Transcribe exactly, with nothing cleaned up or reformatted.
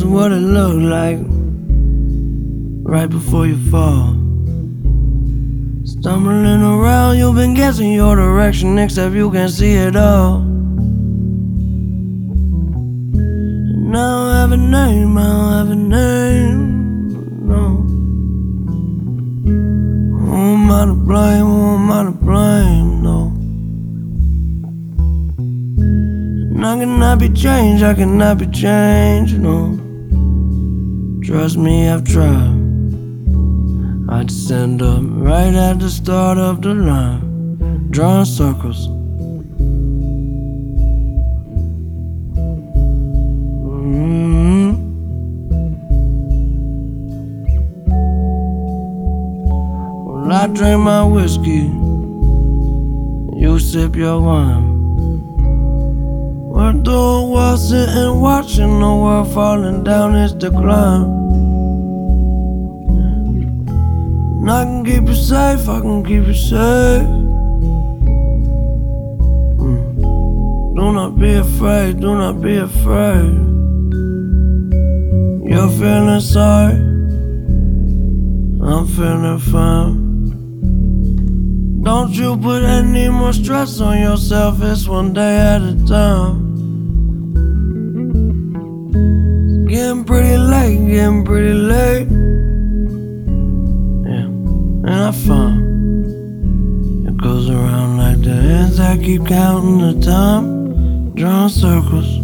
what it looked like right before you fall. Stumbling around, you've been guessing your direction, except you can't see it all. And I don't have a name, I don't have a name, no. Who am I to blame, who am I to blame, no. And I cannot be changed, I cannot be changed, no. Trust me, I've tried. I'd stand up right at the start of the line, drawing circles. Mm-hmm. Well, I drink my whiskey, you sip your wine. We're through a while sitting watching the world falling down its decline. And I can keep you safe, I can keep you safe. mm. Do not be afraid, do not be afraid. You're feeling sorry, I'm feeling fine. Don't you put any more stress on yourself, it's one day at a time. It's getting pretty late, getting pretty late. And I found it goes around like the ends. I keep counting the time, drawing circles.